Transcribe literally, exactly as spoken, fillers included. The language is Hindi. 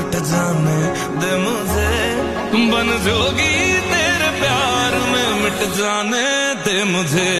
कट जाने दे मुझे, बन जोगी तेरे प्यार में मिट जाने दे मुझे।